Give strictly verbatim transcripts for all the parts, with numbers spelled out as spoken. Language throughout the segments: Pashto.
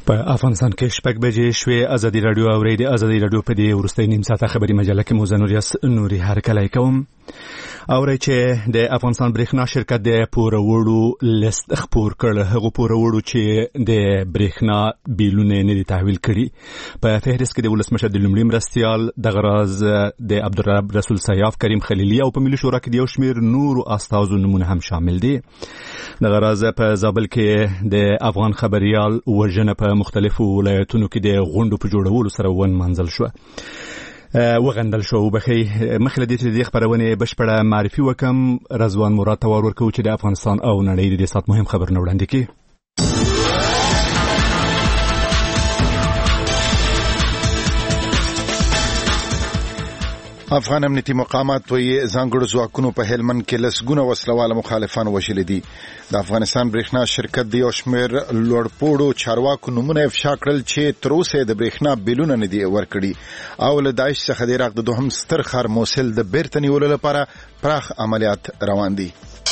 په افغانستان کې شپږ بجې شوې. ازادي راډیو او ریډیو ازادي راډیو په دې وروستۍ نیم ساعته خبري مجله کې موزنوریاس نوري هرکلی کوم. اوري چې د افغانستان برېښنا شرکت د پورورو لیست خپور کړ. هغه پورورو چې د برېښنا بیلونه نه دي تحویل کړي په فهرست کې د ولسمشر د لومړي مرستيال د غراز د عبدالرب رسول سیاف کریم خلیلی او په ملي شورا کې د یو شمېر نور استازو نمونه هم شامل دي. د غراز په زابل کې د افغان خبريال وژنه په مختلفو ولایتونو کې د غونډو په جوړولو سره ون منزل شو وغندل شو. بخي مخله دې چې د خبرونه بشپړه معرفي وکم. رضوان مراد تور ورکو چې د افغانستان او نړۍ د سات مهم خبر نه وړاندې کی. افغان امنیتي مقامات وایي ځانګړو ځواکونو په هلمند کې لسګونه وسلواله مخالفان وژلي دي. د افغانستان برېښنا شرکت د یو شمېر لوړپوړو چارواکو نومونه افشا کړل چې تر اوسه د برېښنا بیلونه نه دي ورکړي او له داعش څخه د عراق د دوهم ستر ښار موصل د بیرته نیولو لپاره پراخ عملیات روان دي.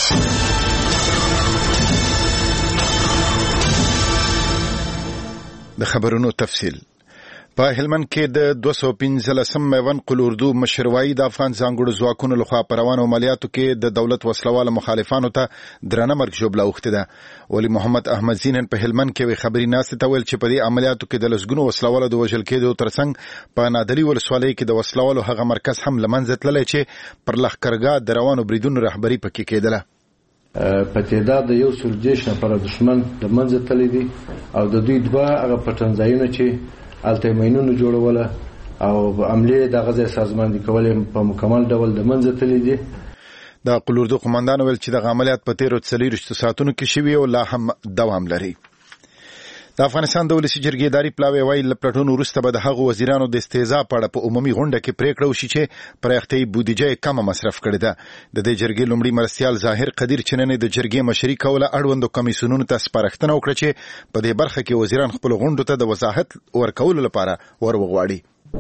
د خبرونو تفصیل. په هلمند کې د دوه سوه پنځلسم میوند قل اردو مشروعي د افغان ځانګړو ځواکونو لخوا په روانو عملیاتو کې د دولت وسلواله مخالفانو ته درنه مرګ ژوبله اوښتې ده. ولی محمد احمد زینن په هلمند کې خبري ناستې ته ویل چې په دې عملیاتو کې د لسګونو وسلوالو د وژل کېدو ترڅنګ په نادلي ولسوالۍ کې د وسلوالو هغه مرکز هم له منځه تللی چې پر لښکرګاه د روانو بریدونو رهبري پکې کېدله. په تعداد د یو سل جیش نفره دښمن د منځه تللی دي او د دوی دوه هغه پټنځایونه چې الته مینونو جوړوله او عملې د غزا سازماندهي کولې په مکمل ډول د منځه تللی دي. د قل اردو قومندان ویل چې د عملیات په تیرو څلوېښتو ساعتونو کې شوي او لا هم دوام لري. د افغانستان د ولسي جرګې اداري پلاوی وایي له پلټونو وروسته به د هغو وزیرانو د استهزا په اړه په عمومي غونډه کې پریکړه وشي چې پراختیایي بودیجه یې کمه مصرف کړې ده. د دې جرګې لومړي مرستیال ظاهر قدیر چې نن د جرګې مشري کوله اړوندو کمیسیونونو ته سپارښتنه وکړه چې په دې برخه کې وزیران خپل غونډو ته د وضاحت ورکولو لپاره ور وغواړي.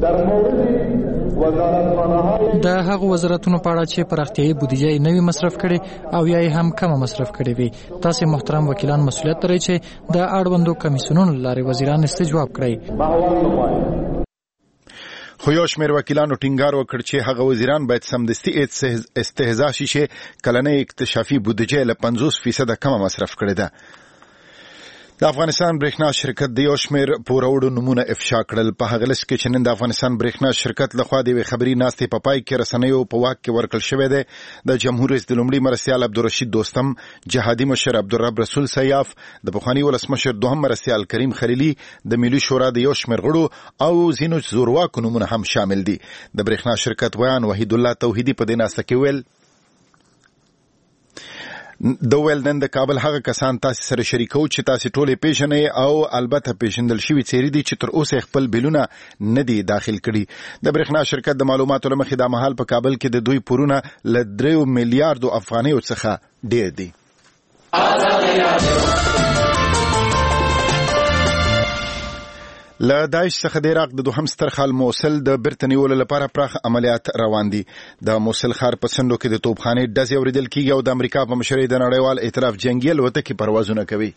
د هغه وزارتونو په اړه چې پراختیایي بودیجه یې نوي مصرف کړي او یا هم کمه مصرف کړي وي تاسو محترم وکیلان مسؤلیت لرئ چې د اړوندو کمیسیونونو لارې وزیران استجواب کړي. خو یو شمېر وکیلانو ټینګار وکړ چې هغه وزیران باید سمدستي استهزا شي چې کلنۍ اکتشافي بودیجه له پنځوس فیصده کمه مصرف کړي ده. د افغانستان برېښنا شرکت د یو شمېر پوروړو نمونه افشا کړل. په هغه لست کې چې نن د افغانستان برېښنا شرکت لخوا د یوې خبري ناستې په پای کې رسنیو په واک کې ورکړل شوی دی. د جمهور رئیس د لومړي مرستیال عبدالرشید دوستم، جهادي مشر عبدالرب رسول سیاف، د پخواني ولسمشر دوهم مرستیال کریم خلیلی، د ملي شورا د یو شمېر غړو او ځینو زورواکو نمونه هم شامل دي. د برېښنا شرکت ویان وحید الله توحیدي په دې ناسته کې ویل د ویل نن د کابل هغه کسان تاسو سره شریکو چې تاسو ټولې پیژنئ او البته پیژندل شوي څیرې دي چې تر اوسه خپل بیلونه نه دي داخل کړي. د برېښنا شرکت د معلوماتو له مخې دا مهال په کابل کې د دوی پورونه له دریو میلیارډو افغانیو څخه ډېر دي. له داعش څخه د عراق د دوهم ستر ښار موصل د بیرته نیولو لپاره پراخ عملیات روان دي. د موصل ښار په څنډو کې د توپخانې ډزې اورېدل کېږي او د امریکا په مشرۍ د نړیوال ائتلاف جنګي الوتکې پروازونه کوي.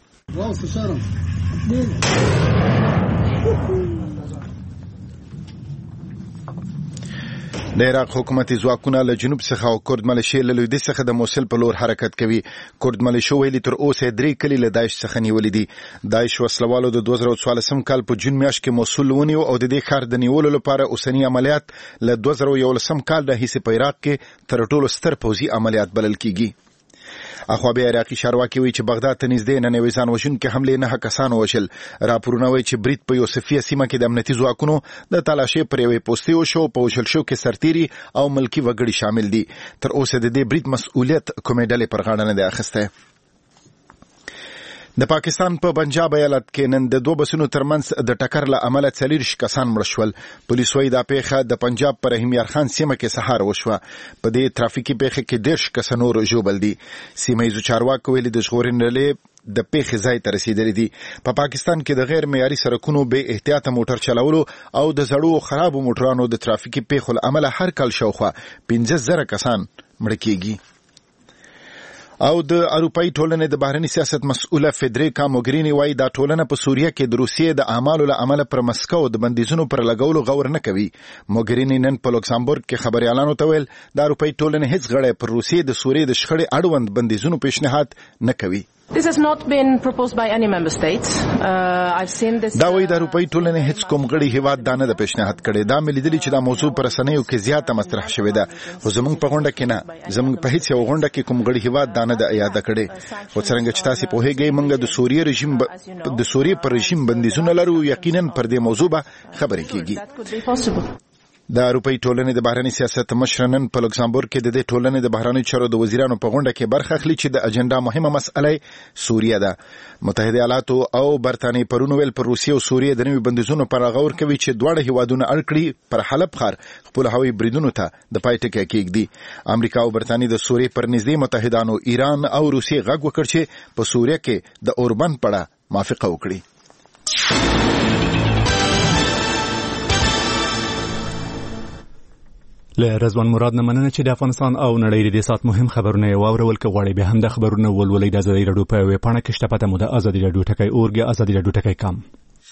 د عراق حکومتي ځواکونه له جنوب څخه او کرد ملیشې له لویدیځ څخه د موصل په لور حرکت کوي. کرد ملیشو ویلي تر اوسه درې کلي له داعش څخه نیولي دي. داعش وسلوالو د دوه زره څوارلسم کال په جون میاشت کې موصل ونیو او د دې ښار د نیولو لپاره اوسني عملیات له دوه زره یولسم کال راهیسې په عراق کې تر ټولو ستر پوځي عملیات بلل کیږي. اخوا بیا عراقي چارواکي وایي چې بغداد ته نږدې نن یوې ځان وژونکې حملې نهه کسان ووژل. راپورونه وایي چې برید په یوسفیه سیمه کې د امنیتي ځواکونو د تالاشۍ پر یوې پوستې وشو. په وژل شو کې سرتیري او ملکي وګړي شامل دي. تر اوسه د دې برید مسؤلیت کومې ډلې پر غاړه نه دی اخیستی. د پاکستان په پنجاب ایالت کې نن د دوه بسونو ترمنځ د ټکر له امله څلېرویشت کسان مړه شول. پولیس وايي دا پیښه د پنجاب په رحیم یار خان سیمه کې سهار وشوه. په دې ترافیکي پیښه کې دېرش کسه نور ژوبل دي. سیمه ییزو چارواکو ویلي د ژغورنې ډلې د پیښې ځای ته رسیدلې دي. په پا پاکستان کې د غیر معیاري سړکونو بې احتیاطه موټر چلولو او د زړو خرابو موټرانو د ترافیکي پیښو له امله هر کال شاوخوا پنځه زره کسان مړه کېږي. او د اروپאי ټولنې د بهرنی سیاست مسؤله فدریکا موګرینی وايي دا ټولنه په سوریه کې د روسیې د اعمالو له امله پر مسکو د بندیزونو پر لګولو غور نه کوي. موګرینی نن په لوکسامبورګ کې خبريالانو ته ویل د اروپאי ټولنې هیڅ غړی پر روسیې د سوریې د شخړې اړوند بندیزونو پیشنهاد نه کوي. This has not been proposed by any member states. Uh, I've seen this. دا وایي د اروپאי ټولنې هیڅ کوم غړي هیواد دا نه د پیشنهاد کړي. دا مې لیدلي چې دا موضوع پر رسنیو کې زیاته مطرح شوې ده، خو زموږ په غونډه کې نه، زموږ په هیڅ یو غونډه کې کوم غړي هیواد دا نه د یاد کړي. خو څنګه چې تاسو په هیګي موږ د سوریې رژیم ب... د سوریې پر رژیم بندیزونه لرو، یقینا پر دې موضوع به خبرې کیږي. د اروپאי ټولنې د بهرنی سیاست مشر نن په لوکسامبورګ کې د دې ټولنې د بهرنی چارو د وزیرانو په غونډه کې برخه اخلي چې د اجنډا مهمه مسأله سوریه ده. متحده ایالاتو او برتانیې پرون ویل پر روسیې او سوریې د نوي بندیزونو پر غور کوي چې دواړه هیوادونه اړ کړي پر حلب ښار خپل هوایي بریدونو ته د پای ټکی کېږدي. امریکا او برتانیې د سوریې پر نږدې متحدانو ایران او روسیې غږ وکړ چې په سوریه کې د اوربند پړه موافقه وکړي. له رضوان مراد نه مننه چې د افغانستان او نړۍ د سات مهم خبرونه واورول کې غواړي به هم د خبرونه ولولې د ازادي رادیو په ویب پاڼه کې شته پته مو د ازادي رادیو ټکی اورګه ازادي رادیو ټکی کام.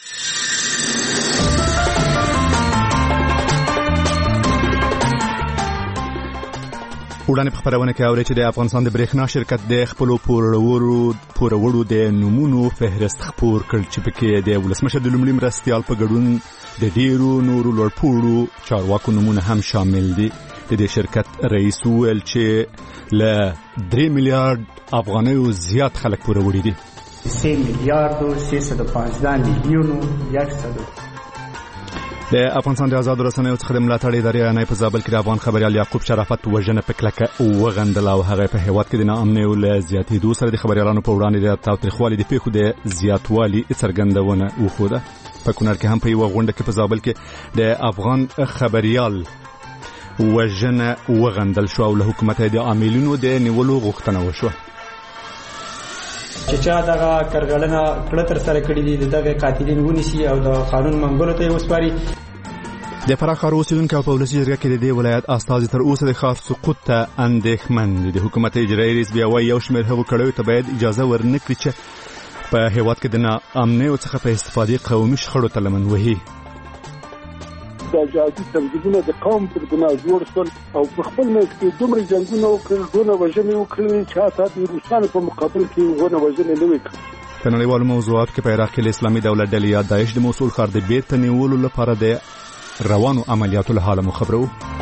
وړاندې په خبرونه کې اوري چې د افغانستان د برېښنا شرکت د خپل پورورو پورورو د نمونو فهرست خپور کړ چې پکې د ولسمشر د لومړي مرستيال په ګډون د ډیرو نورو لوړپوړو چارواکو نمونه هم شامل دي. د دې شرکت رئیس ویل چې له درې میلیارډ افغانیو زیات خلک پوروري دي. سه میلیارد و سیصد و پانزده میلیون و صد د افغانستان د آزاد رسنیو څخه د ملاتړ ادارې نه په زابل کې د افغان خبريال یعقوب شرافت وژنه په کلکه وغندل او هغه په هیواد کې د ناامنۍ او له زیاتېدو سره د خبريالانو په وړاندې د تاوتریخوالي د پیښو د زیاتوالي څرګندونه وښوده. په کونړ کې هم په یو غونډه کې په زابل کې د افغان خبريال وژنه وغندل شو او له حکومت د عاملینو د نیولو غوښتنه وشوه. چې چا دغه کرغلنه کړه تر سره کړی دي دغه قاتلین ونیسي او د قانون منګولو ته وسپاري. د فراه ښار اوسیدونکو په ولسي جرګه کې د دې ولایت استازي تر اوسه د ښار سقوط ته اندېښمن دي. د حکومت اجرایي رئیس بیا وايي یو شمېر هغو کړیو ته باید اجازه ورنکړي چې په هیواد کې د ناامنیو څخه په استفادې قومي شخړو ته لمن وهي. د جهادي تنظیمونو د قوم پر بنا جوړ شول او په خپل منځ کې دومره جنګونه وکړل، دونه وژنې وکړلې چې حتی د روسانو په مقابل کې غونه وژنې نه وکړي. په نړیوالو موضوعاتو کې په عراق کې اسلامي دولت ډلې یا داعش د موصول ښار د بیرته نیولو لپاره د روانو عملیاتو له حاله مو خبرو.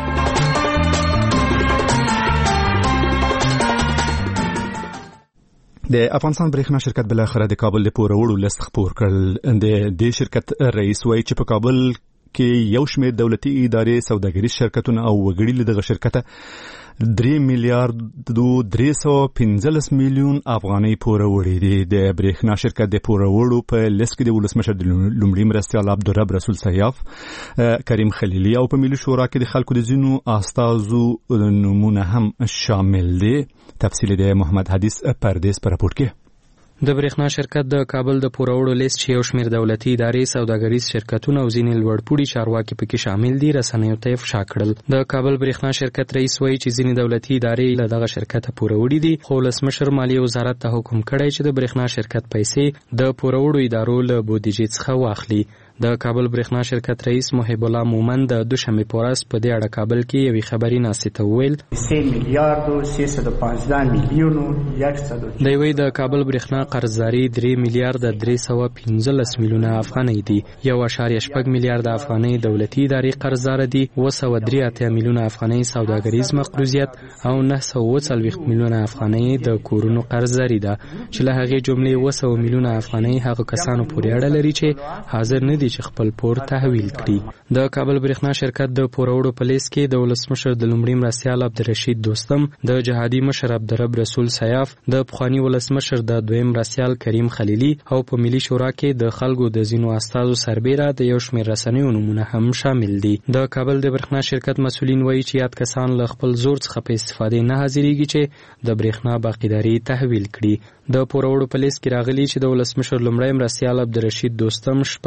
د افغانستان برېښنا شرکت بل اخر د کابل د پورورو لست خپور کړل. د دې شرکت رئیس وایي چې په کابل کې یو شمېر دولتي ادارې سوداګریز شرکتونه او وګړي له دغه شرکته درې میلیارډ درې سوه پنځلس میلیون افغانۍ پوروړي دي. د برېښنا شرکت د پوروړو په لیست کې د ولسمشر د لومړي مرستیال عبدالرب رسول سیاف، کریم خلیلي او په ملي شورا کې د خلکو د ځینو استازو نومونه هم شامل دي. تفصیل د محمد حدیث پردیس په راپور کې. د برېښنا شرکت د کابل د پوروړو لیست چې یو شمېر دولتي ادارې سوداګریز شرکتونه او ځینې لوړپوړي چارواکي پکې شامل دي رسنیو ته افشا کړل. د کابل برېښنا شرکت رئیس وایي چې ځینې دولتي ادارې له دغه شرکته پوروړي دي، خو ولسمشر مالیې وزارت ته حکم کړی چې د برېښنا شرکت پیسې د پوروړو ادارو له بودیجې څخه واخلي. د کابل برېښنا شرکت رئیس محب الله مومن د دوشنبه په ورځ په دې اړه کابل کې یوې خبري ناستې ته وویل سه میلیارد و سیصد و پانزده میلیون و صد. دی وایي د کابل برېښنا قرضداري درې میلیارد درې سوه پنځلس میلیونه افغانۍ دي. یو اعشاریه شپږ میلیارد افغانۍ دولتي ادارې قرضدار دي، اوه سوه درې اتیا میلیونه افغانۍ سوداګریز مقروضیت او نه سوه اووه څلوېښت میلیونه افغانۍ د کورونو قرضداري ده چې له هغې جملې اوه سوه میلیونه افغانۍ هغه کسانو پورې اړه لري چې حاضر نه دي چې خپل پور تحویل کړي. د کابل برېښنا شرکت د پوروړو په لیست کې د ولسمشر د لومړي مرستیال عبدالرشید دوستم، د جهادي مشر عبدالرب رسول سیاف، د پخواني ولسمشر د دویم مرستیال کریم خلیلي او په ملي شورا کې د خلکو د ځینو استازو سربیره د یو شمېر رسنیو نومونه هم شامل دي. د کابل د برېښنا شرکت مسؤلین وایي چې یاد کسان له خپل زور څخه په استفادې نه حاضرېږي چې د برېښنا باقیداري تحویل کړي. د پوروړو په لیست کې راغلي چې د ولسمشر لومړی مرستیال عبدالرشید دوستم شپږ دېرش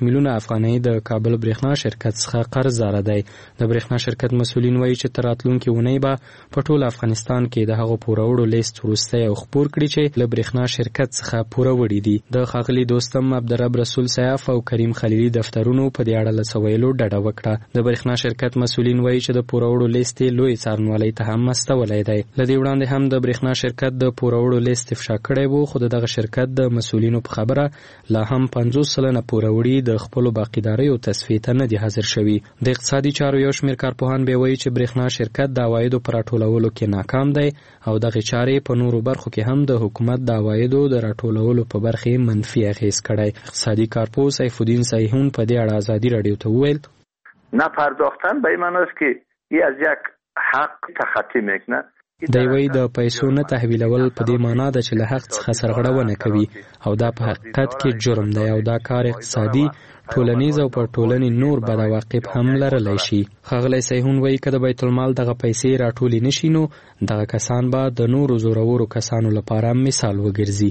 میلیونه افغانۍ د کابل برېښنا شرکت څخه قرض دار دی. د برېښنا شرکت مسولین وایي چې تر راتلونکي اونۍ به په ټول افغانستان کې د هغو پوروړو لیست وروستی او خپور کړي چې له برېښنا شرکت څخه پوره وړي دي. د ښاغلي دوستم عبدالرب رسول سیاف او کریم خلیلي دفترونو په دې اړه له څه ویلو ډډه وکړه. د برېښنا شرکت مسولین وایي چې د پوروړو لیست یې لوی څارنوالۍ ته هم استولی دی. له دې وړاندې هم د برېښنا شرکت د پوروړو لیست افشا کړی و، خو د دغه شرکت د مسولینو په خبره لا هم پنځوس سلنه پوروړي د خپلو باقیداریو تصفیې ته نه دي حاضر شوي. د اقتصادي چارو یو شمېر کارپوهان بیا وایي چې برېښنا شرکت د عوایدو په راټولولو کې ناکام دی او دغې چارې په نورو برخو کې هم د حکومت د عوایدو د راټولولو په برخې منفي اغېز کړی. اقتصادي کارپوه سیف الدین صحیحون په دې اړه ازادي راډیو ته وویل نپرداختن به این معنی است که این از یک حق تخطی میکنه. دی وایي د پیسو نه تحویلول په دې معنا ده چې له حق څخه سرغړونه کوي او دا په حقیقت کې جرم دی او دا کار اقتصادي، ټولنیز او پر ټولنې نور بد عواقب هم لرلی شي. ښاغلی صیحون وایي که د بیت المال دغه پیسې راټولې نشي نو دغه کسان به د نورو زورورو کسانو لپاره مثال وګرځي.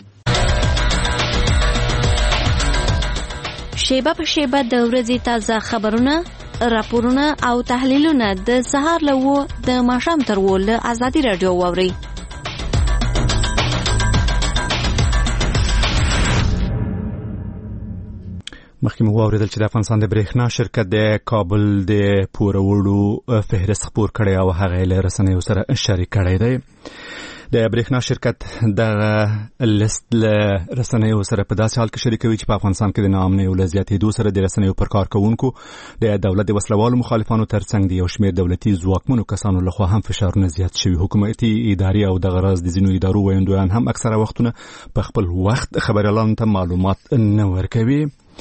شیبه په شیبه د ورځې تازه خبرونه، راپورونه او تحلیلونه د سهار له اوو د ماښام تر اوو له ازادي راډیو واورئ. مخکې مو واورېدل چې د افغانستان د برېښنا شرکت د کابل د پوروړو فهرست خپور کړی او هغه یې له رسنیو سره شریک کړی دی. د برېښنا شرکت دغه لیست له رسنیو سره په داسې حال کې شریکوي چې په افغانستان کې د ناامنۍ له زیاتېدو سره د رسنیو پر کارکوونکو د دولت د وسلوالو مخالفانو ترڅنګ د یو شمېر دولتي ځواکمنو کسانو لخوا هم فشارونه زیات شوي. حکومتي ادارې او دغه راز د ځینو ادارو ویندویان هم اکثره وختونه په خپل وخت خبریالانو ته معلومات نه ورکوي.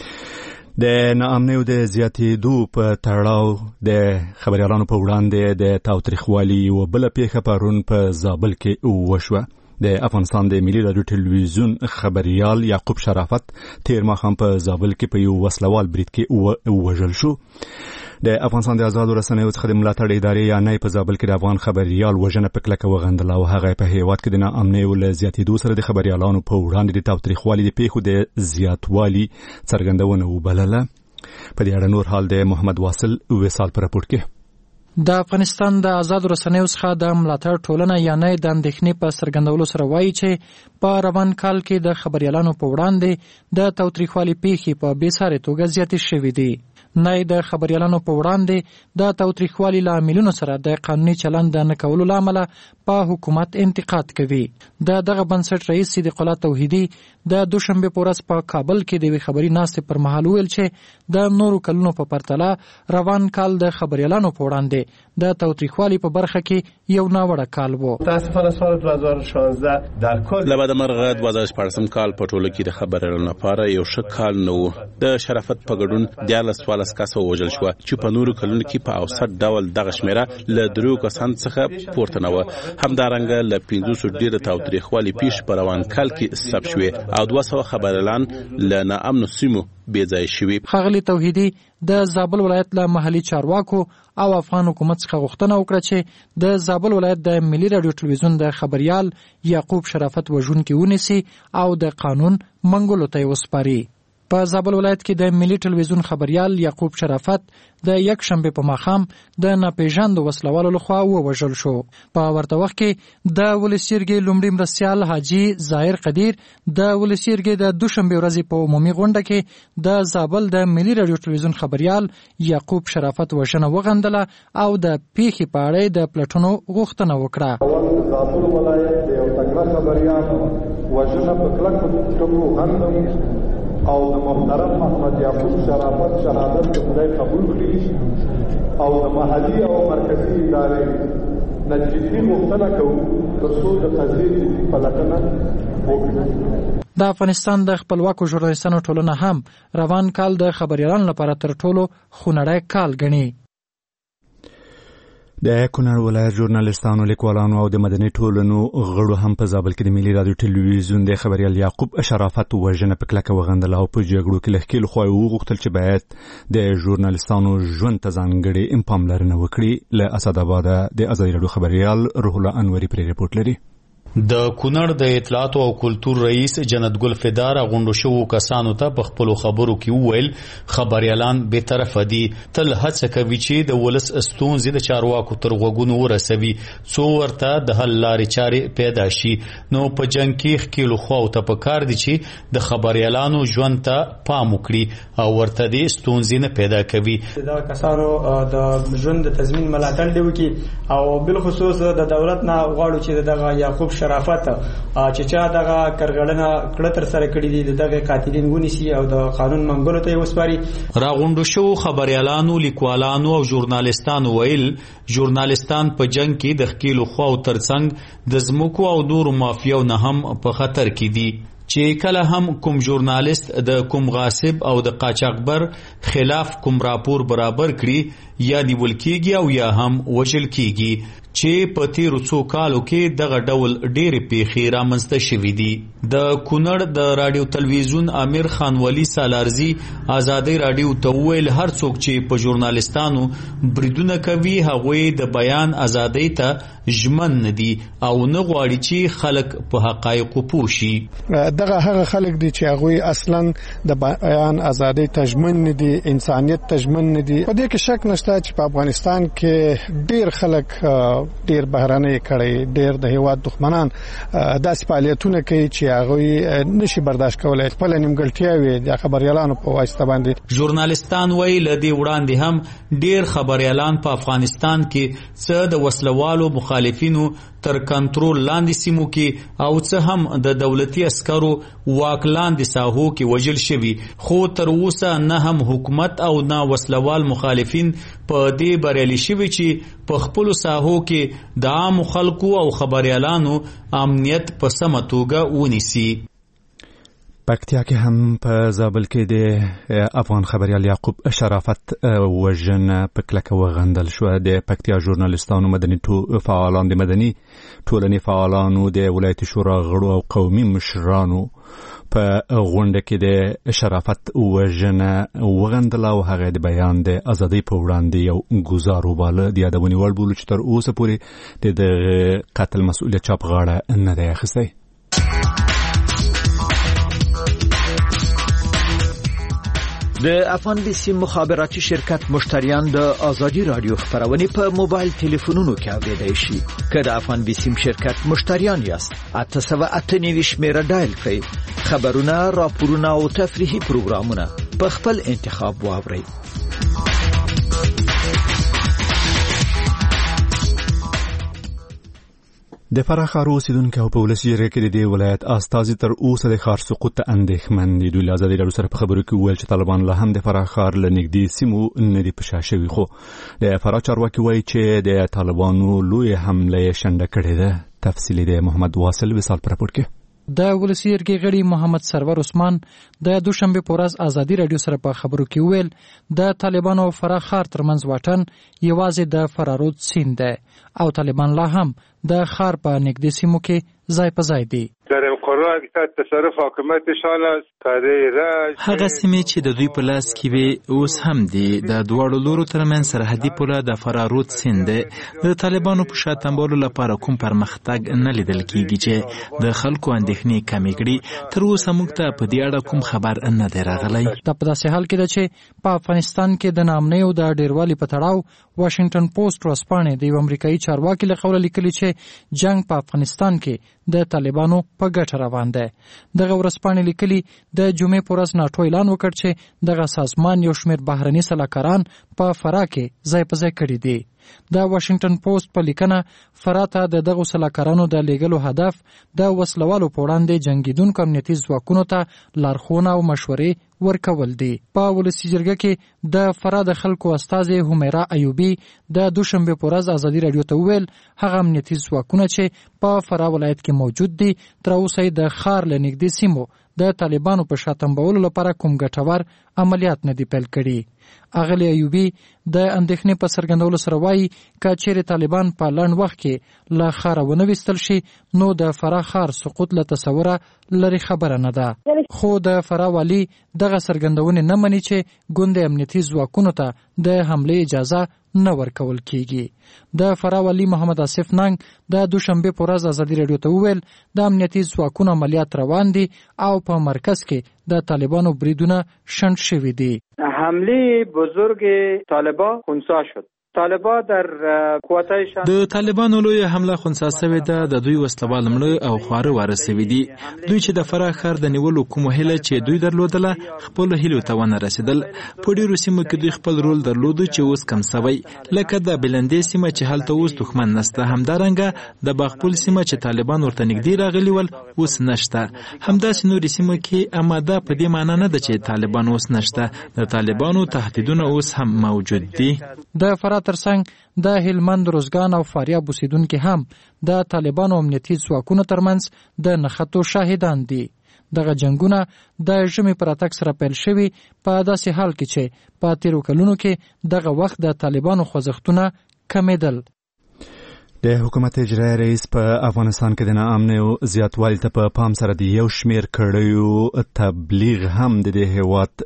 د ناامنیو د زیاتېدو په تړاو د خبریالانو په وړاندې د تاوتریخوالي یوه بله پیښه پرون په زابل کې وشوه. د افغانستان د ملي راډیو ټلویزیون خبریال یعقوب شرافت تیر ماښام په زابل کې په یو وسلوال برید کې ووژل شو. د افغانستان د آزادو رسنیو څخه د ملاتړ ادارې یا نه په زابل کې د افغان خبریال وژنه په کلکه وغندله او هغه په هیواد کې د ناامنیو له زیاتېدو سره د خبریالانو په وړاندې د تاوتریخوالي د پیښو د زیاتوالي څرګندونه وبلله. په دې اړه نور حال د محمد واصل وصال په راپور کې. د افغانستان د آزادو رسنیو څخه د ملاتړ ټولنه یا نه د اندېښنې په څرګندولو سره وایي چې په روان کال کې د خبریالانو په وړاندې د تاوتریخوالي پیښې په بېسارې توګه زیاتې شوې دي. نه د خبریالانو په وړاندې د تاوتریخوالي له عاملونو سره د قانوني چلند د نه کولو له امله په حکومت انتقاد کوي. د دغه بنسټ رئیس صدیق الله توحیدي د دوشنبه په ورځ په کابل کې د یوې خبري ناستې پر مهال وویل چې د نورو کلونو په پرتله روان کال د خبریالانو په وړاندې د تاوتریخوالي په برخه کې یو ناوړه کال و. متاسفانه سال دو هزار و شانزده در کل له بده مرغه دوه زره شپاړسم کال په ټوله کې د خبریالانو لپاره یو ښه کال نه و. د شرافت په ګډون دیارلس څوارلس کسه ووژل شوه چې په نورو کلونو کې په اوسط ډول دغه شمېره له دریو کسانو څخه پورته نه وه. همدارنګه له پنځوسو ډېره تاوتریخوالي پیښې په روان کال کې ثبت شوې او دوه سوه خبریالان له ناامنو سیمو بېځایه شوي. ښاغلي توحیدي د زابل ولایت له محلي چارواکو او افغان حکومت څخه غوښتنه وکړه چې د زابل ولایت د ملي راډیو ټلویزیون د خبریال یعقوب شرافت وژونکي ونیسي او د قانون منګولو ته یې وسپاري. په زابل ولایت کې د ملي ټلویزیون خبریال یعقوب شرافت د یک شنبه په ماښام د ناپېژاندو وسلوالو لخوا ووژل شو. په ورته وخت کې د ولسیرګې لومړي مرستیال حاجي ظاهر قدیر د ولسیرګې د دوشنبه ورځې په عمومي غونډه کې د زابل د ملي راډیو ټلویزیون خبریال یعقوب شرافت وژنه وغندله او د پیښې په اړه د پلټنو غوښتنه وکړه. زابل ولایت د یو تکړه خبریال وژنه په کلکو ټکو غندم او د محترم محمد یعقوب شرافت شهادت د خدای قبول کړي او د محلي او مرکزي ادارې نه جدي غوښتنه کوو تر څو د قضیې پلټنه وکړي. د افغانستان د خپلواکو ژورنالستانو ټولنه هم روان کال د خبریالانو لپاره تر ټولو خونړی کال ګڼي. د کونړ ولایت ژورنالستانو، لیکوالانو او د مدني ټولنو غړو هم په زابل کې د ملي راډیو ټلویزیون د خبریال یعقوب شرافت وژنه په کلکه وغندله او په جګړو کې له ښکېلو خوا یې وغوښتل چې باید د ژورنالستانو ژوند ته ځانګړې پاملرنه وکړي. له اسداباده د ازادي راډیو خبریال روح الله انوري پرې رپورټ لري. د کونړ د اطلاعات او کلتور رئیس جنت ګل فدار غونډو شو کسانو ته په خپل خبرو کې وویل خبريالان به طرف دي تل هڅه کوي چې د ولس استونزې د چارواکو تر غوګونو ورسوي څو ورته د حل لارې چارې پیدا شي نو په جنگ کې خکیلو خو ته په کار دي چې د خبريالانو ژوند ته پام وکړي او ورته د استونزې نه پیدا کوي دا کسانو د ژوند د تضمین ملاتړ دی وکي او بل خصوص د دولت نه غواړو چې دغه یعقوب شرافت چې چا دغه کرغړنه کړه تر سره کړی دي دغه قاتلین ونیسي او د قانون منګولو ته وسپاري راغونډو شو خبريالانو لیکوالانو او ژورنالستانو ویل ژورنالستان په جنگ کې د خکیلو خو ترڅنګ د زموکو او نور مافیاو نه هم په خطر کې دي چې کله هم کوم ژورنالست د کوم غاصب او د قاچاقبر خلاف کوم راپور برابر کړي یا نیول کېږي او یا هم وژل کېږي چې په تیرو څو کالو کې دغه ډول ډېرې پیښې رامنځته شوې دي د کونړ د رادیو تلویزیون امیر خان ولی سالارزي آزادۍ رادیو ته ویل هر څوک چې په ژورنالستانو بریدونه کوي هغوی د بیان آزادۍ ته ژمن نه دي او نه غواړي چې خلک په حقایقو پوه شي دغه هغه خلک دي چې هغوی اصلا د بیان آزادۍ ته ژمن نه دي انسانیت ته ژمن نه دي په دې کې شک نشته چې په افغانستان کې ډېر خلک ډیر بهرانه کړي ډیر د هیواد دښمنان داسې فعالیتونه کوي چې هغه نشي برداشت کولای خپل نیمګړتیاوي د خبريالانو په واسطه باندې ژورنالستان وایي لدی وړاندې هم ډیر خبريالان په افغانستان کې څه د وسلوالو مخالفینو تر کنټرول لاندې سیمو کې او څه هم د دولتي عسکرو واک لاندې ساحو کې وژل شوي خو تر اوسه نه هم حکومت او نه وسلوال مخالفین په دې بریالي شوي چې په خپل ساحو کې د عام خلکو او خبريالانو امنیت په سمه توګه ونیسي پکتیا کې هم په زابل کې د افغان خبريال یعقوب شرافت وژنه په کلکه وغندل شو د پکتیا ژورنالستانو مدني فعالان د مدني ټولنې فعالانو د ولایت شورا غړو او قومي مشرانو په غونډه کې د شرافت وژنه وغندل او هغه د بیان د ازادۍ په وړاندې یو ګزار وباله د یادونې وړ بولو چې تر اوسه پورې د قتل مسؤلیت چا په غاړه نه دی اخیستی د افغان بیسي مخابراتي شرکت مشتریان د ازادي رادیو خبرونه په موبایل تلیفونونو کې اوریدای شي که د افغان بیسي شرکت مشتریان یاست اته سوه اته نوي شمیره ډایل کړئ خبرونه راپورونه او تفریحي پروګرامونه په خپل انتخاب واورئ د فراه ښار اوسیدونکو په ولسي جرګه کې د دې ولایت استازي تر اوسه د ښار سقوط ته اندېښمن دي. دوی له ازادي راډیو سره په خبرو کې وویل چې طالبان لا هم د فراه ښار له نږدې سیمو نه دي په شا شوي خو د فراه چارواکي وایي چې د طالبانو لویه حمله یې شنډه کړې ده. تفصیلي د محمد واصل وصال په راپور کې د ولسي جرګې غړي محمد سرور عثمان د دوشنبه په ورځ ازادي راډیو سره په خبرو کې وویل د طالبانو فراه ښار ترمنځ واټن یوازې د فرارود سیند ده او طالبان لا هم د ښار په نږدې سیمو کې ځای په ځای دي. در القرى اکثر تصرف حکومتشان است کده رج هغه سیمې چې د دوی په لاس کې وي اوس هم دي د دواړو لورو ترمنځ سرحدي پوله د فرارود سیند د طالبانو په شاتنبولو لپاره کوم پرمختګ نه لیدل کیږي چې د خلکو اندېښنې کمې کړي. تر اوسه موږ ته په دې اړه کوم خبر نه دی راغلی. دا په داسې حال کې ده چې په افغانستان کې د ناامنۍ او د ډیروالي په تړاو واشنگټن پوسټ ورځپاڼې د یو امریکایي چارواکي له قوله لیکلي چې جنگ په افغانستان کې د طالبانو په ګټه روان دی. دغه ورځپاڼې لیکلي د جمعې په ورځ ناټو اعلان وکړ چې دغه سازمان یو شمېر بهرني سلاکاران په فراه کې ځای په ځای کړي دي. د واشنگټن پوسټ په لیکنه فراه ته د دغو سلاکارانو د لیږلو هدف د وسلوالو په وړاندې جنګیدونکو امنیتي ځواکونو ته لارښوونه او مشورې ورکول دي. په ولسي جرګه کې د فراه د خلکو استازي همیرا ایوبي د دوشنبه په ورځ ازادي راډیو ته وویل هغه امنیتي ځواکونه چې په فراه ولایت کې موجود دي تر اوسه د ښار له نږدې سیمو د طالبانو په شاتنبولو لپاره کوم ګټور عملیات نه دي پیل کړي. اغلی ایوبی د اندېښنې په څرګندولو سره وایي که چیرې طالبان په لنډ وخت کې له ښاره ونه ویستل شي نو د فراه ښار سقوط له تصوره لري خبره نه ده. خو د فراه والي دغه څرګندونې نه مني چې ګوند امنیتي ځواکونو ته د حملې اجازه نه ورکول کیږي. د فراه والي محمد آصف ننګ د دوشنبه په ورځ ازادي راډیو ته وویل د امنیتي ځواکونو عملیات روان دي او په مرکز کې د طالبانو بریدونه شنډ شوي دي. حمله بزرگ طالبان خنثی شد. طالبان در قوتایشان د طالبانو لوی حمله خنثی شوې ده. د دوی وسلوال مړه او خواره واره شوي دي. دوی چې د فراه ښار د نیولو کومه هیله چې دوی درلودله خپل هیلو ته ونه رسیدل. په ډیرو سیمو کې دوی خپل رول درلود چې اوس کم شوی، لکه د بلندې سیمه چې هلته اوس دښمن نشته، همدارنګه د باغپل سیمه چې طالبان ورته نږدې راغلي ول اوس نشته. همداسې نورې سیمو کې، اما دا په دې معنی نه ده چې طالبان اوس نشته. د طالبانو تهدیدونه اوس هم موجود دي. د فراه ترڅنګ د هلمند، روزګان او فاریاب اوسیدونکي هم د طالبانو امنیتي ځواکونو ترمنځ د نښتو شاهدان دي. دغه جنگونه د ژمي پر اتک سره پیل شوي په داسې حال کې چې په تیرو کلونو کې دغه وخت د طالبانو خوځښتونه کمیدل. د حکومت اجرایي رئیس په افغانستان کې د ناامنۍ او زیاتوالي ته په پام سره د یو شمېر کړیو تبلیغ هم د دې هېواد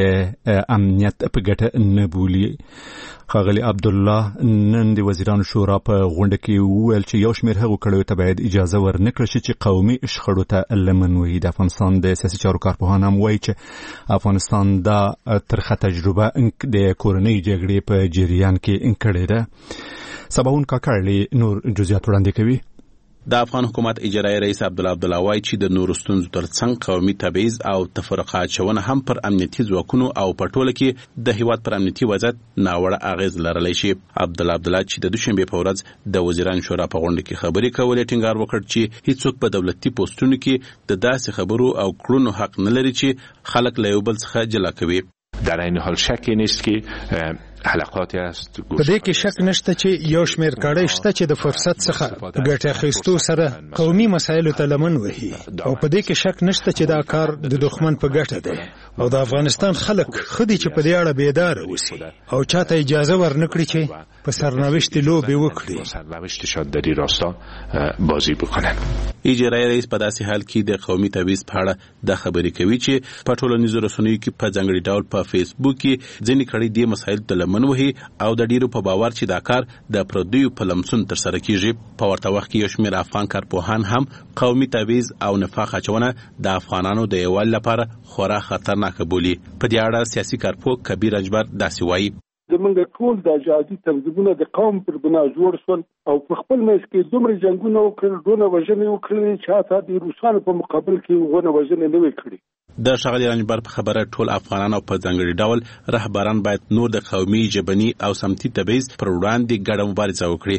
د امنیت په ګټه نه بولي. ښاغلي عبدالله نن د وزیرانو شورا په غونډه کې وویل چې یو شمېر هغو کړیو ته باید اجازه ورنکړل شي چې قومي شخړو ته لمن وهي. د افغانستان د سیاسي چارو کارپوهان هم وایي چې افغانستان دا ترخه تجربه د کورنۍ جګړې په جریان کې کړې ده. سباون کاکړلی نور جزئیات وړاندې کوي. د افغان حکومت اجرایي رئیس عبدالله عبدالله وایي چې د نورو ستونزو ترڅنګ قومي تبعیض او تفرقه اچونه هم پر امنیتي ځواکونو او په ټوله کې د هیواد پر امنیتي وضعیت ناوړه اغیز لرلی شي. عبدالله عبدالله چې د دوشنبې په ورځ د وزیرانو شورا په غونډه کې خبرې کولې ټینګار وکړ چې هیڅوک په دولتي پوسټونو کې د داسې خبرو او کړنو حق نه لري چې خلک له یو بل څخه جلا کوي. در این حال شکی نیست که حلقاتی است. په دې کې شک نشته چې یو شمېر کړۍ شته چې د فرصت څخه ګټه اخیستو سره قومي مسایلو ته لمن وهي، او په دې کې شک نشته چې دا کار د دښمن په ګټه دی، او د افغانستان خلک خدي چې په دې اړه بیدار اوسي او چاته اجازه ورنکړي چې په سرنوشت لوبې وکړي، سرنوشت شاد در این راستا بازی بکنن. اجرایي رئیس په داسې حال کې د قومي تبعیض په اړه د خبرې کوي چې په ټولنیزو رسنیو کې په ځانګړي ډول په فیسبوک کې ځینې کړي دې مسایل ته لمن وهي او د ډیرو په باور چې دا کار د پردیو په لمسون تر سره کیږي. په ورته وخت کې یو شمېر افغان کارپوهان هم قومي تبعیض او نفاق اچونه د افغانانو د یووالي لپاره خورا خطرناک بولي. په دې اړه سیاسي کارپوه کبیر اجبر داسې وایي: زمونږ ټول د جهادي تنظیمونه د قوم پر بنا جوړ شول او په خپل منځ کې دومره جنګونه وکړل، ډونه وژنې وکړلې چې حتی د روسانو په مقابل کې غونه وژنې نه وې کړې. د ښاغلي رنجبر په خبره ټول افغانان او په ځانګړي ډول رهبران باید نور د قومي، ژبني او سمتي تبعیض پر وړاندې ګډه مبارزه وکړي.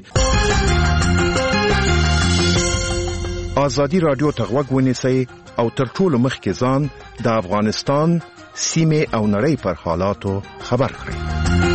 ازادي راډیو ته غوږ ونیسئ او تر ټولو مخکې ځان د افغانستان سیمې او نړۍ پر حالاتو خبر کړئ.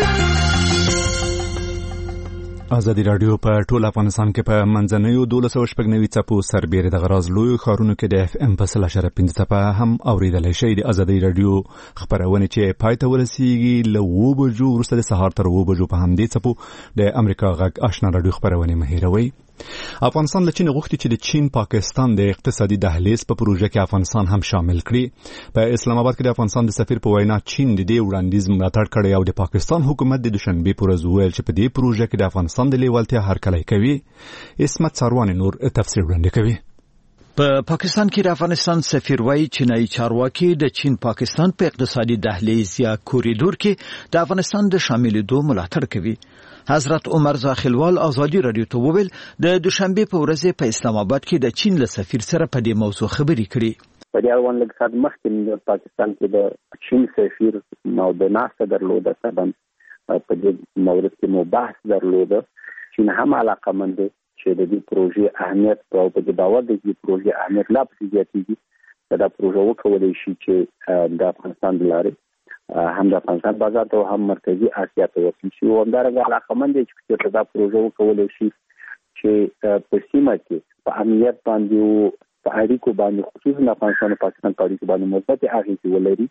ازادي راډیو په ټول افغانستان کې په منځنیو دولس سوه شپږ نوي څپو سربېره د غراز لویو ښارونو کې د اف ام په سل اشاره پنځه څپه هم اورېدلی شئ. د ازادي راډیو خپرونې چې پای ته ورسیږي له اوو بجو وروسته د سهار تر اوو بجو په همدې څپو د امریکا غږ آشنا راډیو خپرونې مه هېروئ. افغانستان له چین غوښتي چې د چین پاکستان د اقتصادي دهلیز په پروژه کې افغانستان هم شامل کړي. په اسلام آباد کې د افغانستان د سفیر په وینا چین د دې وړاندیز ملاتړ کړی او د پاکستان حکومت د دوشنبې په ورځ وویل چې په دې پروژه کې د افغانستان د لیوالتیا هرکلی کوي. اسمت ساروان نور تفسیر وړاندې کوي. په پاکستان کې د افغانستان سفیر وایي چینایي چارواکي د چین پاکستان په اقتصادي دهلیز یا کوریدور کې د افغانستان د شاملېدو ملاتړ کوي. حضرت عمر زاخلوال ازادي راډیو ته وویل د دوشنبه په ورځ په اسلام آباد کې د چین له سفیر سره په دې موضوع خبرې کړې. په دې اړوند لږ څه مخکې د پاکستان کې د چین سفیر نو د ناسته درلوده سبب په دې مورد کې مو بحث درلوده. چین هم علاقمند دی چې د دې پروژې اهمیت او په دې باور دی چې پروژې اهمیت لا پسې زیاتېږي. دا پروژه وکولای شي چې د افغانستان د لارې هم د افغانستان بازار ته هم مرکزی اسیا ته وصل شي او همدارنګه علاقمند دي چې دا پروژه وکولای شي چې په سیمه کې په امنیت باندې او په اړیکو باندې خصوصا افغانستان او پاکستان په اړیکو باندې مثبت اغیزې ولري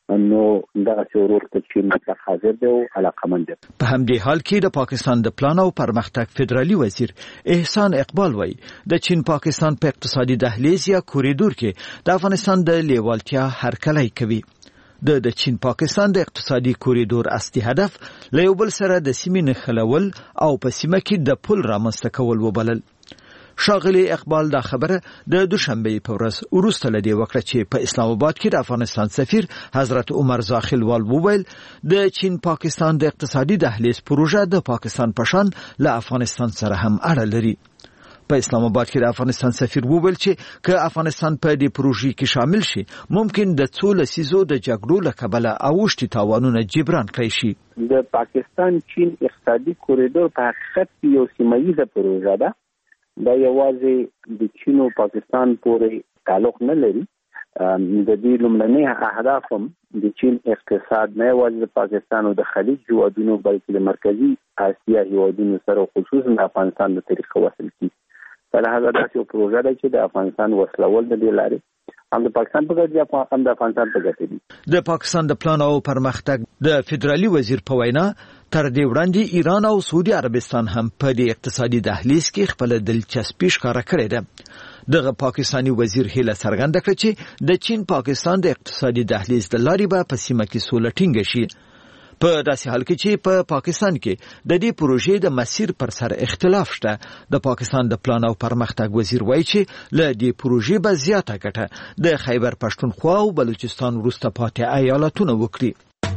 نو دغه ورور ته چې مطلق حاضر دی او علاقمند دی. په همدې حال کې د پاکستان د پلان او پرمختګ فدرالي وزیر احسان اقبال وایي د چین پاکستان په اقتصادي دهلیز یا کوریدور کې د افغانستان د لیوالتیا هرکلی کوي. د د چین پاکستان د اقتصادي کوریدور اصلي هدف له یو بل سره د سیمې نښلول او په سیمه کې د پل رامنځته کول وبلل. ښاغلي اقبال دا خبره د دوشنبه په ورځ وروسته له دې وکړه چې په اسلام آباد کې د افغانستان سفیر حضرت عمر زاخیلوال وویل د چین پاکستان د اقتصادي دهلیز پروژه د پاکستان په شان له افغانستان سره هم اړه لري. په اسلام آباد کې د افغانستان سفیر وویل چې که افغانستان په دې پروژې کې شامل شي ممکن د څو لسیزو د جګړو له کبله اوښتي تاوانونه جبران کړی شي. د پاکستان چین اقتصادي کوریدور په حقیقت کې یو سیمه ییزه پروژه ده. دا یوازې د چین او پاکستان پورې تعلق نه لري. د دې لومړني اهداف هم د چین اقتصاد نه یوازې د پاکستان او د خلیج هیوادونو بلکې د مرکزي اسیا هیوادونو سره خصوصا د افغانستان د طریقه وصل کی. دا هغه داسې یو پروژه ده چې د افغانستان وسلول د دې لارې هم د پاکستان په ګټه هم د افغانستان په ګټه دي. د پاکستان د پلان او پرمختګ د فدرالي وزیر په وینا تر دې وړاندې ایران او سعودي عربستان هم په دې اقتصادي دهلیز کې خپل دلچسپي ښکاره کړې ده. دغه پاکستانی وزیر هیله څرګنده کړه چې د چین پاکستان د اقتصادي دهلیز د لارې به په سیمه کې سوله ټینګه شي. په داسې حال کې چې په پاکستان کې د دې پروژې د مسیر پر سر اختلاف شته. د پاکستان د پلان او پرمختګ وزیر وایي چې له دې پروژې به زیاته ګټه د خیبر پښتونخوا او بلوچستان وروسته پاتې ایالتونه وکړي.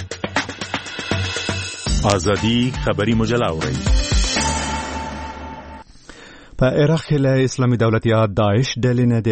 ازادي خبري مجله اوري. په عراق کې له اسلامي دولت یا داعش ډلې نه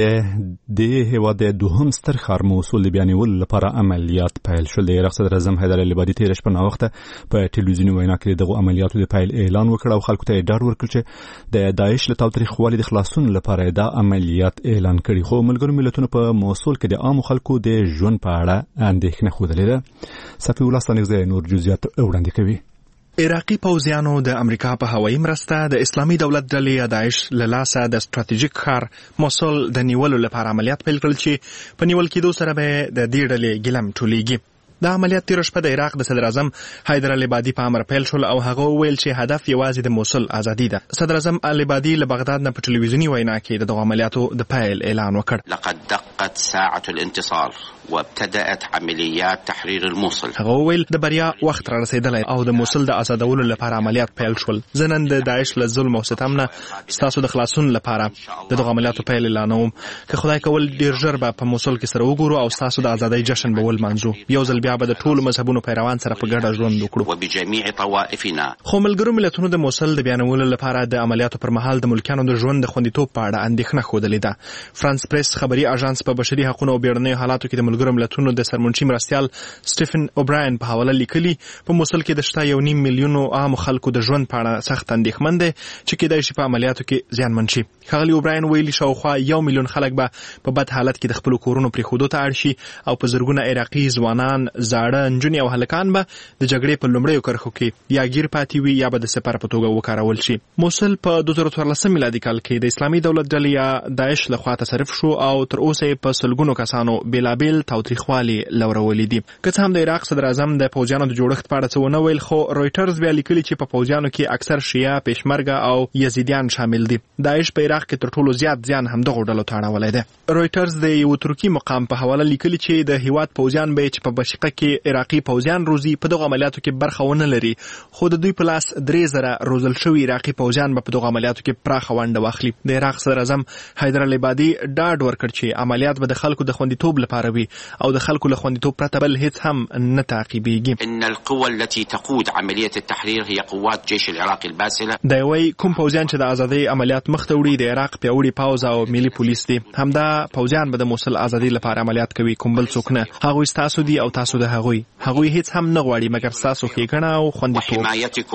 د هیواد د دوهم ستر ښار موصل د بیانولو لپاره عملیات پیل شول. د عراق صدر اعظم حیدر العبادي تېره شپه ناوخته په ټلویزیوني وینا کې دغه عملیاتو د پیل اعلان وکړ او خلکو ته یې ډاډ ورکړ چې د داعش له تاوتریخوالي د خلاصون لپاره دا عملیات اعلان کړي. خو ملګرو ملتونو په موصل کې د عامو خلکو د ژوند په اړه اندېښنه ښودلې ده. صفي الله ستانکزی نور جزئیات وړاندې کوي. عراقي پوځیانو د امریکا په هوایي مرسته د اسلامي دولت ډلې داعش له لاسه د ستراتیژیک ښار موصل د نیولو لپاره عملیات پیل کړل چې په نیول کېدو سره به د دې ډلې ګیلم ټولېږي. دا عملیات تېره شپه د عراق د صدر اعظم حیدر العبادي په امر پیل شول او هغه وویل چې هدف یوازې د موصل ازادي ده. صدر اعظم العبادي له بغداد نه په ټلویزیوني وینا کې د دغه عملیاتو د پیل اعلان وکړ. لقد دقت ساعة الانتصار وابتدأت عمليات تحرير الموصل. هغه ویل د بریا وخت را رسیدلی او د موصل د آزادولو لپاره عملیات پیل شول. زه نن د داعش له ظلم او ستم نه ستاسو د خلاصون لپاره د دغه عملیاتو پیل اعلانوم. که خدای کول ډیر ژر به په موصل کې سره وګورو او ستاسو د ازادۍ جشن به ولمانځو. یو ځل بیا به د ټولو مذهبونو پیروان سره په ګډه ژوند وکړو. وبجميع طوائفنا. خو ملګرو ملتونو د موصل د بیانولو لپاره د عملیاتو پر مهال د ملکیانو د ژوند د خوندیتوب په اړه اندېښنه ښودلې ده. فرانس پریس خبري اژانس په بشري حقوقو او بیړنیو حالاتو کې د ملګرو ملتونو د سرمنشي مرستیال سټیفن اوبراین په حواله لیکلي په موصل کې د شته یو نیم میلیونو عام خلکو د ژوند په اړه سخت اندېښمن دي چې کېدای شي په عملیاتو کې زیانمن شي. ښاغلي اوبراین ویلي شاوخوا یو میلیون خلک به په بد حالت کې د خپلو کورونو پرېښودو ته اړ شي او په زرګونه عراقي ځوانان زاړه نجونې او هلکان به د جګړې په لومړیو کرښو کې یا ګیر پاتې وي یا به د سپر په توګه وکارول شي. موصل په دوه زره څوارلسم میلادي کال کې د اسلامي دولت ډلې یا داعش لخوا تصرف شو او تر اوسه په سلګونو کسانو بېلابېل تاوتریخوالي لورولې دي. که څه هم د عراق صدر اعظم د پوځیانو د جوړښت په اړه څه ونه ویل خو رویټرز بیا لیکلي چې په پوځیانو کې اکثر شیعه پېشمرګه او یزیدیان شامل دي. داعش په عراق کې تر ټولو زیات زیان همدغو ډلو ته اړولی دی. رویټرز د یو ترکي مقام په حواله لیکلي چې د هیواد پوځیان به چې په بشقه کې عراقي پوځیان روزي په دغه عملیاتو کې برخه ونه لري خو د دوی په لاس درې زره روزل شوي عراقي پوځیان به په دغه عملیاتو کې پراخه ونډه واخلي. د عراق صدر اعظم حیدر العبادي ډاډ ورکړ چې عملیات به د خلکو د خوندیتوب لپاره وي او د خلکو له خوندیتوب پرته بل هیڅ هم نه تعقیبېږي. ان القوى التي تقود عمليه التحرير هي قوات جيش العراق الباسله. دا وایي کوم پوځیان چې د ازادۍ عملیات مخ ته وړي د عراق پیاوړي پوځ او ملي پولیس دي. همدا پوځیان به د موصل ازادۍ لپاره عملیات کوي، کوم بل څوک نه. هغوی ستاسو دي او تاسو د هغوی. هغوی هیڅ هم نه غواړي مګر ستاسو ښېګڼه او خوندیتوب. حمایتکم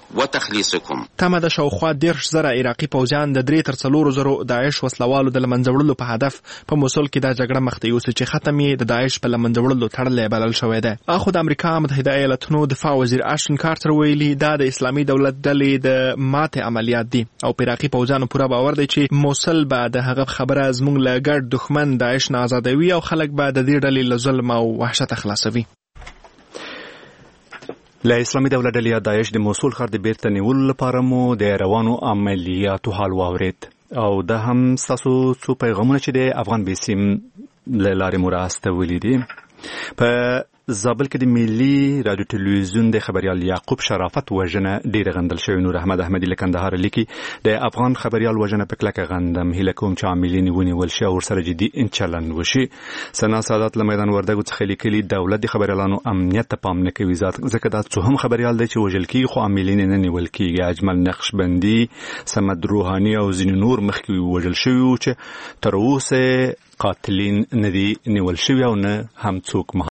وتخليصكم. تمه د شاوخوا دیرش زره عراقي پوځیان د درې تر څلورو زرو داعش وسلوالو د لمنځه په هدف په موصل کې د جګړه مخ ته یوسي چې ختم یې د داعش په لمنځه تړلې بلل شوې ده. اخو د امریکا متحده ایالاتونو دفاع وزیر اشتن کارتر ویلي دا د اسلامي دولت ډلې د ماته عملیات دي او په عراقي پوځیانو پوره باور دی چې موصل به د هغه خبره زموږ له ګډ دښمن داعش نه آزادوي او خلک به د دې ډلې له ظلم او وحشت خلاصوي. له اسلامي دولت ډلې داعش د موصل ښار د بیرته نیولو لپاره مو د روانو عملیاتو حال واورید او دا هم ستاسو څو پیغامونه چې د افغان بیسیم له لارې مو راستولي دي. په زابل کې د ملي رادیو تلویزیون د خبريال یعقوب شرافت وژنه ډیره غندل شوی. نور احمد احمدي له کندهار لیکي د افغان خبريال وژنه په کلکه غندم هیله کوم چې عاملین ونیول شي او سره جدي انچلن وشي. سنا سادات له میدان وردګو څخه لیکلي دولت د خبريالانو امنیت ته پام نه کوي ځکه دا څه هم خبريال دی چې وژل کیږي خو عاملین نه نیول کیږي. اجمل نقشبندي سمد روحاني او ځینې نور مخکې وژل شوی چې تر اوسه قاتلین ندي نیول شوی او نه هم څوک